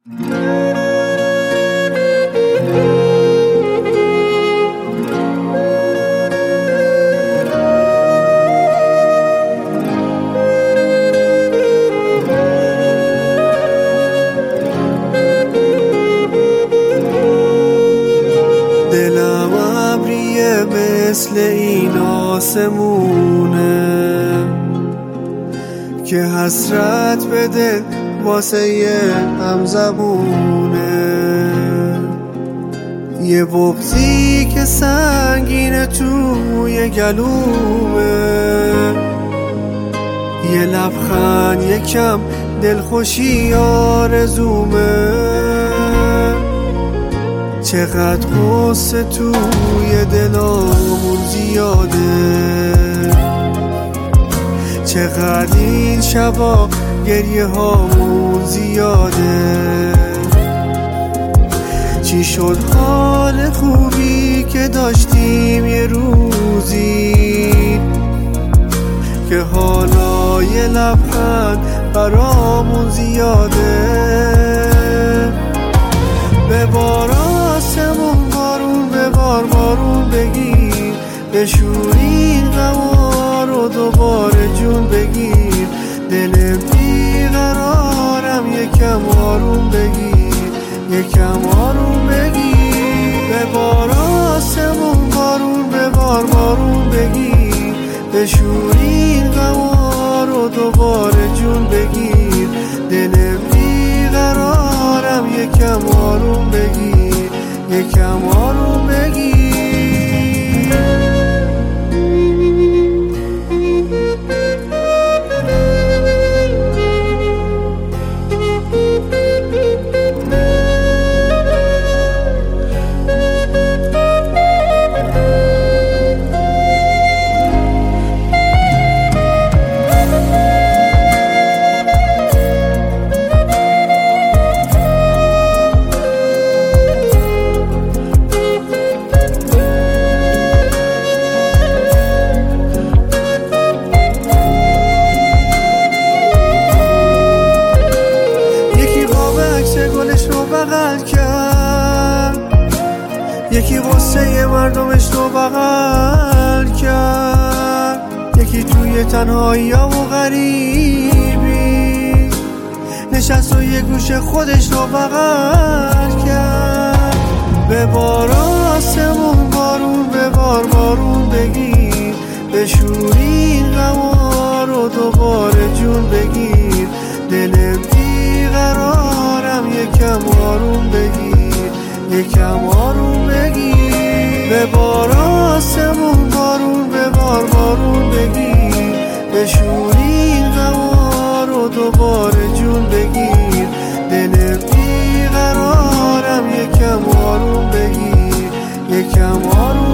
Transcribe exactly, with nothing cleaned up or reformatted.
دلم ابریه مثل این آسمونه که حسرت بده واسه یه همزبونه، یه بغضی که سنگینه توی گلومه، یه لبخند یکم دلخوشی آرزومه. چقدر غصه توی دلامون زیاده، چقدر این شبا گریه هامون زیاده. چی شد حال خوبی که داشتیم یه روزی که حالا یه لبخند برامون زیاده. به بار آسمون بارون، به بار بارون بگیر، بشورین غما رو دوباره جون بگیر. دل بیقرارم یکم آروم بگیر، یکم آروم بگیر. به بار آسمون بارون، به بار بارون بگیر، بشورین غما رو دوباره جون بگیر. دل بیقرارم یکم آروم بگیر، یکم آروم بگیر. بغل کرد، یکی غصه مردمش رو بغل کرد، یکی توی تنهایی ها و غریبی نشست و یه گوشه خودش رو بغل کرد. به بار آسمون بارون، به بار بارون بگیر، بشورین غما رو دوباره جون بگیر. دل بیقرارم یکم آروم بگیر، یکم آروم بگیر. به بار آسمون بارون، به بار بارون بگیر، بشورین غما رو دوباره جون بگیر. دل بیقرارم یکم آروم بگیر، یکم آروم